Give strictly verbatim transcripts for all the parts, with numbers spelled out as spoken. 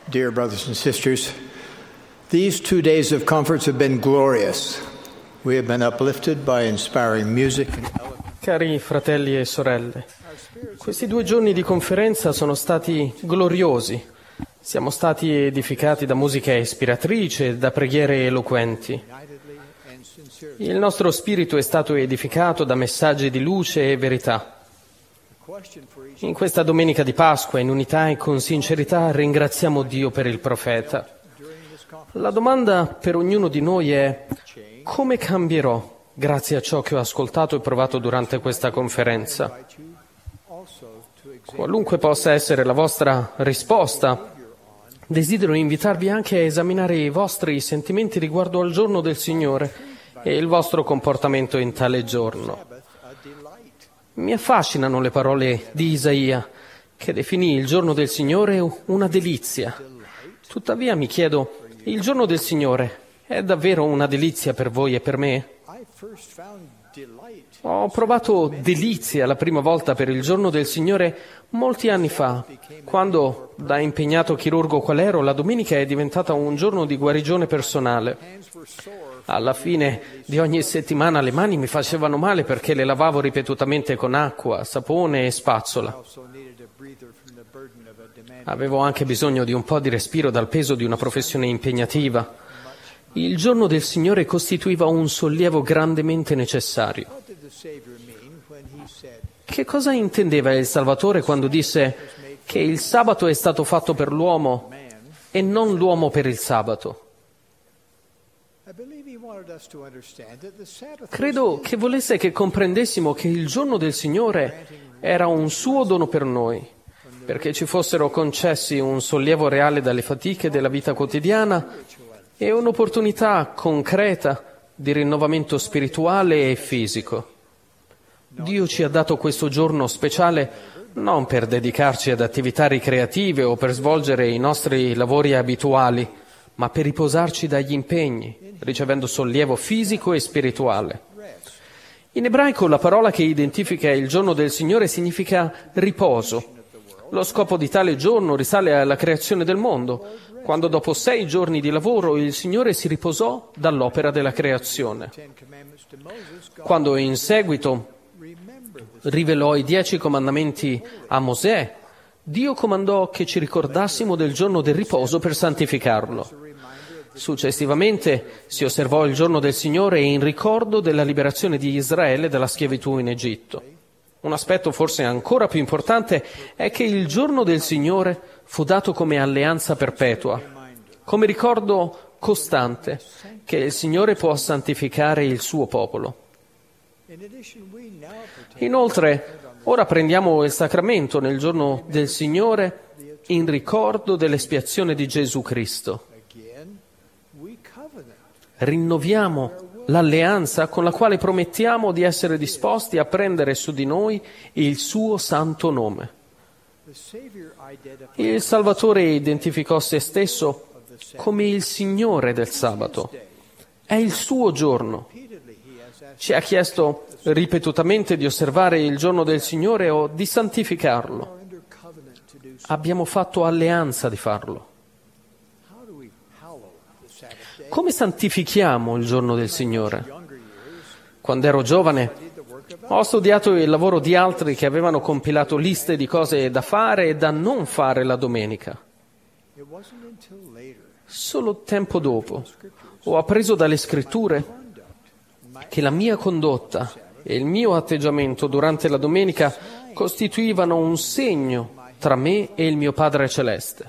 Dear brothers and sisters, these two days of conference have been glorious. We have been uplifted by inspiring music and eloquence. Cari fratelli e sorelle, questi due giorni di conferenza sono stati gloriosi. Siamo stati edificati da musica ispiratrice e da preghiere eloquenti. Il nostro spirito è stato edificato da messaggi di luce e verità. In questa domenica di Pasqua, in unità e con sincerità, ringraziamo Dio per il profeta. La domanda per ognuno di noi è: come cambierò grazie a ciò che ho ascoltato e provato durante questa conferenza? Qualunque possa essere la vostra risposta, desidero invitarvi anche a esaminare i vostri sentimenti riguardo al giorno del Signore e il vostro comportamento in tale giorno. Mi affascinano le parole di Isaia, che definì il giorno del Signore una delizia. Tuttavia mi chiedo, il giorno del Signore è davvero una delizia per voi e per me? Ho provato delizia la prima volta per il giorno del Signore molti anni fa, quando, da impegnato chirurgo qual ero, la domenica è diventata un giorno di guarigione personale. Alla fine di ogni settimana le mani mi facevano male perché le lavavo ripetutamente con acqua, sapone e spazzola. Avevo anche bisogno di un po' di respiro dal peso di una professione impegnativa. Il giorno del Signore costituiva un sollievo grandemente necessario. Che cosa intendeva il Salvatore quando disse che il sabato è stato fatto per l'uomo e non l'uomo per il sabato? Credo che volesse che comprendessimo che il giorno del Signore era un suo dono per noi, perché ci fossero concessi un sollievo reale dalle fatiche della vita quotidiana e un'opportunità concreta di rinnovamento spirituale e fisico. Dio ci ha dato questo giorno speciale non per dedicarci ad attività ricreative o per svolgere i nostri lavori abituali, ma per riposarci dagli impegni, ricevendo sollievo fisico e spirituale. In ebraico la parola che identifica il giorno del Signore significa riposo. Lo scopo di tale giorno risale alla creazione del mondo, quando dopo sei giorni di lavoro il Signore si riposò dall'opera della creazione. Quando in seguito rivelò i dieci comandamenti a Mosè, Dio comandò che ci ricordassimo del giorno del riposo per santificarlo. Successivamente si osservò il giorno del Signore in ricordo della liberazione di Israele dalla schiavitù in Egitto. Un aspetto forse ancora più importante è che il giorno del Signore fu dato come alleanza perpetua, come ricordo costante che il Signore può santificare il suo popolo. Inoltre, ora prendiamo il sacramento nel giorno del Signore in ricordo dell'espiazione di Gesù Cristo. Rinnoviamo l'alleanza con la quale promettiamo di essere disposti a prendere su di noi il suo santo nome. Il Salvatore identificò se stesso come il Signore del sabato. È il suo giorno. Ci ha chiesto ripetutamente di osservare il giorno del Signore o di santificarlo. Abbiamo fatto alleanza di farlo. Come santifichiamo il giorno del Signore? Quando ero giovane, ho studiato il lavoro di altri che avevano compilato liste di cose da fare e da non fare la domenica. Solo tempo dopo ho appreso dalle Scritture che la mia condotta e il mio atteggiamento durante la domenica costituivano un segno tra me e il mio Padre Celeste.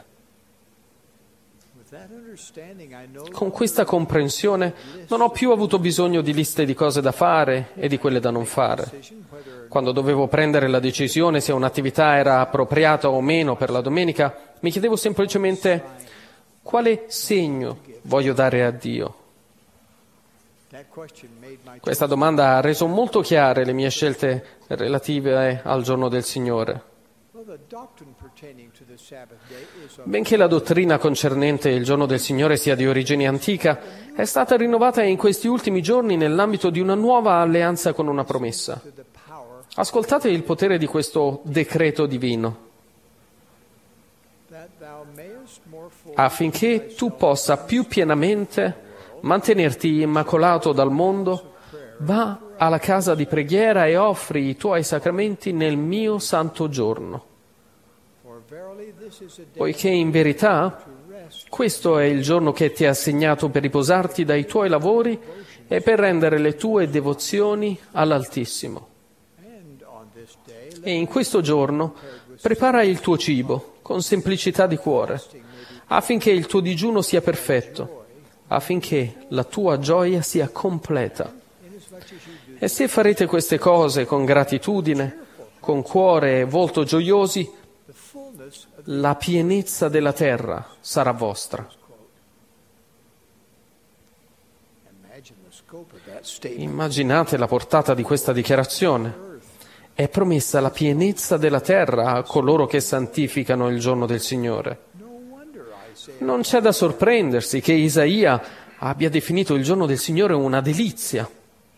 Con questa comprensione non ho più avuto bisogno di liste di cose da fare e di quelle da non fare. Quando dovevo prendere la decisione se un'attività era appropriata o meno per la domenica, mi chiedevo semplicemente: quale segno voglio dare a Dio? Questa domanda ha reso molto chiare le mie scelte relative al giorno del Signore. Benché la dottrina concernente il giorno del Signore sia di origine antica, è stata rinnovata in questi ultimi giorni nell'ambito di una nuova alleanza con una promessa. Ascoltate il potere di questo decreto divino. affinché tu possa più pienamente mantenerti immacolato dal mondo, va alla casa di preghiera e offri i tuoi sacramenti nel mio santo giorno. Poiché in verità questo è il giorno che ti è assegnato per riposarti dai tuoi lavori e per rendere le tue devozioni all'Altissimo. E in questo giorno prepara il tuo cibo con semplicità di cuore, affinché il tuo digiuno sia perfetto, affinché la tua gioia sia completa. E se farete queste cose con gratitudine, con cuore e volto gioiosi, la pienezza della terra sarà vostra. Immaginate la portata di questa dichiarazione. È promessa la pienezza della terra a coloro che santificano il giorno del Signore. Non c'è da sorprendersi che Isaia abbia definito il giorno del Signore una delizia.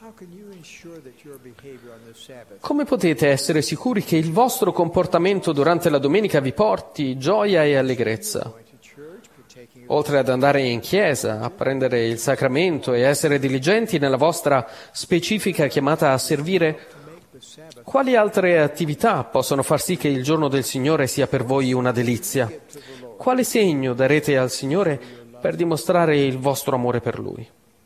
Come potete essere sicuri che il vostro comportamento durante la domenica vi porti gioia e allegrezza? Oltre ad andare in chiesa, a prendere il sacramento e essere diligenti nella vostra specifica chiamata a servire, quali altre attività possono far sì che il giorno del Signore sia per voi una delizia? Quale segno darete al Signore per dimostrare il vostro amore per Lui?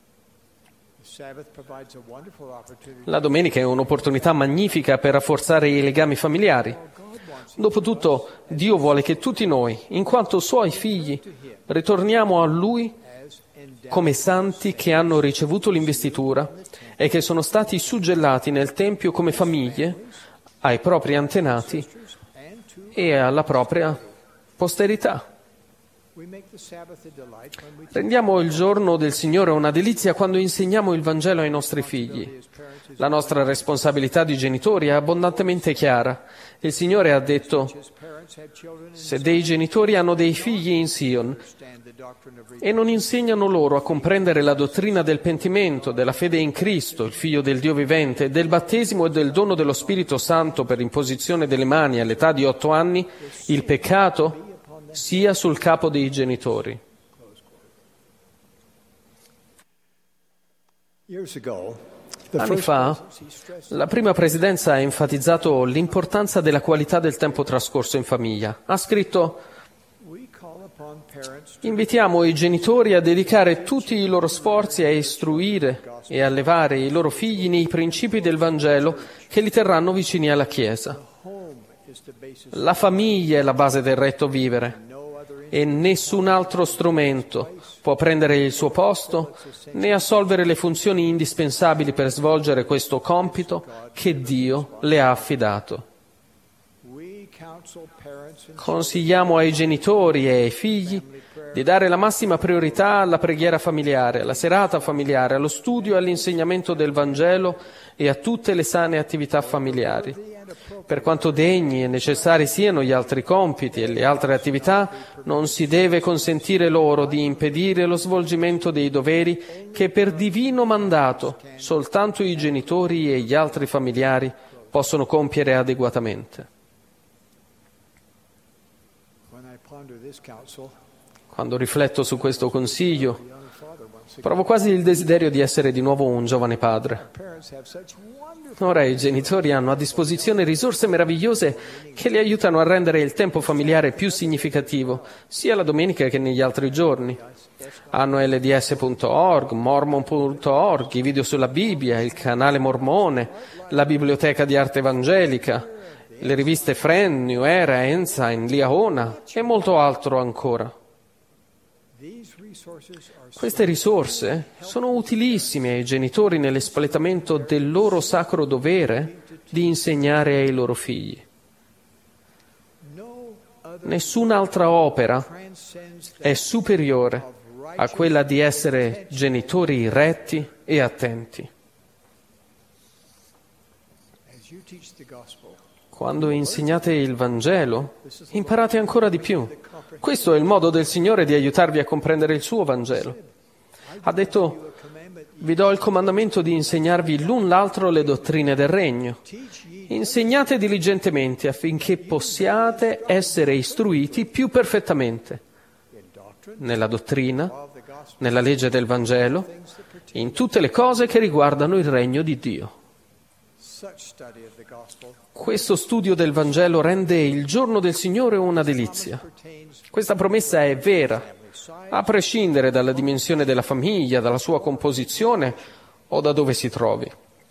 La domenica è un'opportunità magnifica per rafforzare i legami familiari. Dopotutto, Dio vuole che tutti noi, in quanto Suoi figli, ritorniamo a Lui come santi che hanno ricevuto l'investitura e che sono stati suggellati nel Tempio come famiglie ai propri antenati e alla propria posterità. Rendiamo il giorno del Signore una delizia quando insegniamo il Vangelo ai nostri figli. La nostra responsabilità di genitori è abbondantemente chiara. Il Signore ha detto: se dei genitori hanno dei figli in Sion e non insegnano loro a comprendere la dottrina del pentimento, della fede in Cristo, il Figlio del Dio vivente, del battesimo e del dono dello Spirito Santo per imposizione delle mani all'età di otto anni, il peccato sia sul capo dei genitori. Anni fa, la prima presidenza ha enfatizzato l'importanza della qualità del tempo trascorso in famiglia. Ha scritto: invitiamo i genitori a dedicare tutti i loro sforzi a istruire e allevare i loro figli nei principi del Vangelo che li terranno vicini alla Chiesa. La famiglia è la base del retto vivere e nessun altro strumento può prendere il suo posto né assolvere le funzioni indispensabili per svolgere questo compito che Dio le ha affidato. Consigliamo ai genitori e ai figli di dare la massima priorità alla preghiera familiare, alla serata familiare, allo studio e all'insegnamento del Vangelo e a tutte le sane attività familiari. Per quanto degni e necessari siano gli altri compiti e le altre attività, non si deve consentire loro di impedire lo svolgimento dei doveri che per divino mandato soltanto i genitori e gli altri familiari possono compiere adeguatamente. Quando rifletto su questo consiglio, provo quasi il desiderio di essere di nuovo un giovane padre. Ora i genitori hanno a disposizione risorse meravigliose che li aiutano a rendere il tempo familiare più significativo, sia la domenica che negli altri giorni. Hanno L D S punto org, mormon punto org, i video sulla Bibbia, il canale mormone, la biblioteca di arte evangelica, le riviste Friend, New Era, Ensign, Liahona e molto altro ancora. Queste risorse sono utilissime ai genitori nell'espletamento del loro sacro dovere di insegnare ai loro figli. Nessun'altra opera è superiore a quella di essere genitori retti e attenti. Quando insegnate il Vangelo, imparate ancora di più. Questo è il modo del Signore di aiutarvi a comprendere il suo Vangelo. Ha detto: Vi do il comandamento di insegnarvi l'un l'altro le dottrine del regno. Insegnate diligentemente affinché possiate essere istruiti più perfettamente nella dottrina, nella legge del Vangelo, in tutte le cose che riguardano il regno di Dio. Questo studio del Vangelo rende il giorno del Signore una delizia. Questa promessa è vera, a prescindere dalla dimensione della famiglia, dalla sua composizione o da dove si trovi.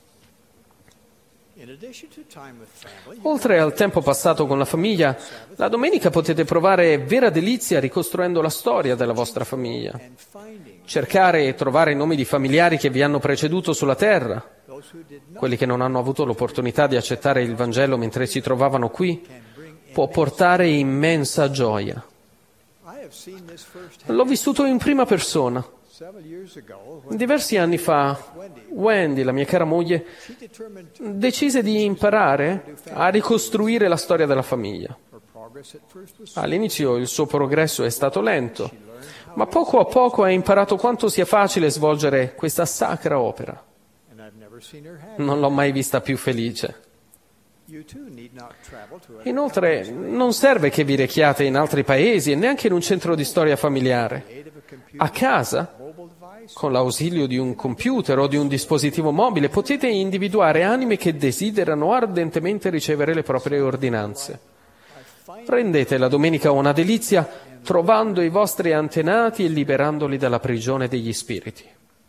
Oltre al tempo passato con la famiglia, la domenica potete provare vera delizia ricostruendo la storia della vostra famiglia. Cercare e trovare i nomi di familiari che vi hanno preceduto sulla terra, quelli che non hanno avuto l'opportunità di accettare il Vangelo mentre si trovavano qui, può portare immensa gioia. L'ho vissuto in prima persona. Diversi anni fa, Wendy, la mia cara moglie, decise di imparare a ricostruire la storia della famiglia. All'inizio il suo progresso è stato lento, ma poco a poco ha imparato quanto sia facile svolgere questa sacra opera. Non l'ho mai vista più felice. Inoltre, non serve che vi rechiate in altri paesi e neanche in un centro di storia familiare. A casa, con l'ausilio di un computer o di un dispositivo mobile, potete individuare anime che desiderano ardentemente ricevere le proprie ordinanze. Rendete la domenica una delizia trovando i vostri antenati e liberandoli dalla prigione degli spiriti.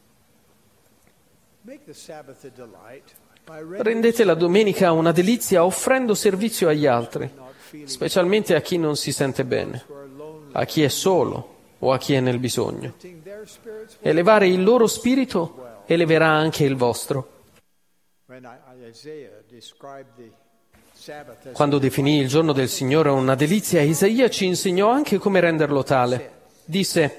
Rendete la domenica una delizia offrendo servizio agli altri, specialmente a chi non si sente bene, a chi è solo o a chi è nel bisogno. Elevare il loro spirito eleverà anche il vostro. Quando definì il giorno del Signore una delizia, Isaia ci insegnò anche come renderlo tale. Disse: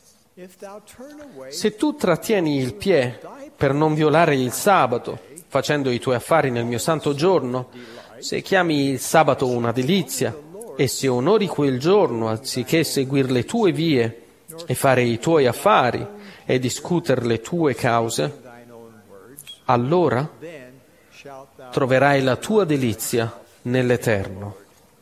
se tu trattieni il piede per non violare il sabato, facendo i tuoi affari nel mio santo giorno, se chiami il sabato una delizia e se onori quel giorno anziché seguire le tue vie e fare i tuoi affari e discutere le tue cause, allora troverai la tua delizia nell'Eterno.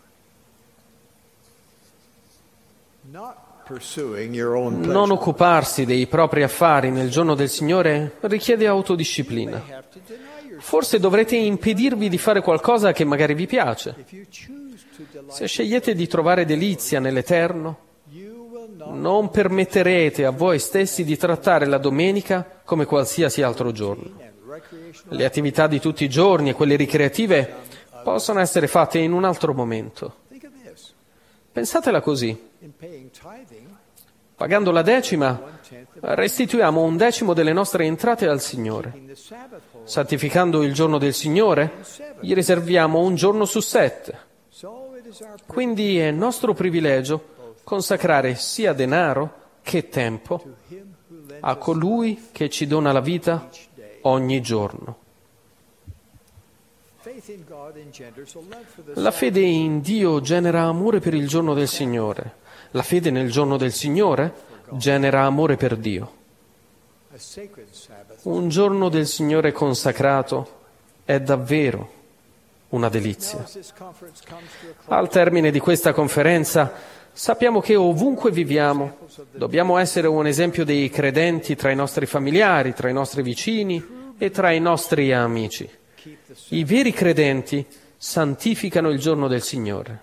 Non occuparsi dei propri affari nel giorno del Signore richiede autodisciplina. Forse dovrete impedirvi di fare qualcosa che magari vi piace. Se scegliete di trovare delizia nell'Eterno, non permetterete a voi stessi di trattare la domenica come qualsiasi altro giorno. Le attività di tutti i giorni e quelle ricreative possono essere fatte in un altro momento. Pensatela così. Pagando la decima, restituiamo un decimo delle nostre entrate al Signore. Santificando il giorno del Signore, gli riserviamo un giorno su sette. Quindi è nostro privilegio consacrare sia denaro che tempo a colui che ci dona la vita ogni giorno. La fede in Dio genera amore per il giorno del Signore. La fede nel giorno del Signore genera amore per Dio. Un giorno del Signore consacrato è davvero una delizia. Al termine di questa conferenza sappiamo che ovunque viviamo dobbiamo essere un esempio dei credenti tra i nostri familiari, tra i nostri vicini e tra i nostri amici. I veri credenti santificano il giorno del Signore.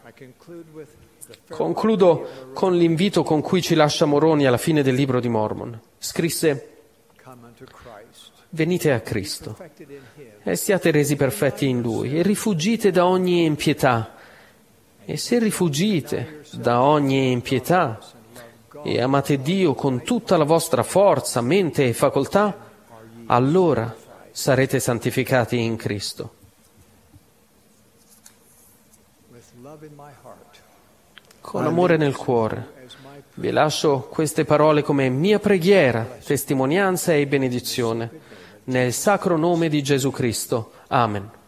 Concludo con l'invito con cui ci lascia Moroni alla fine del libro di Mormon. Scrisse: venite a Cristo e siate resi perfetti in Lui e rifugite da ogni impietà. E se rifugite da ogni impietà e amate Dio con tutta la vostra forza, mente e facoltà, allora sarete santificati in Cristo. Con amore nel cuore vi lascio queste parole come mia preghiera, testimonianza e benedizione, nel sacro nome di Gesù Cristo. Amen.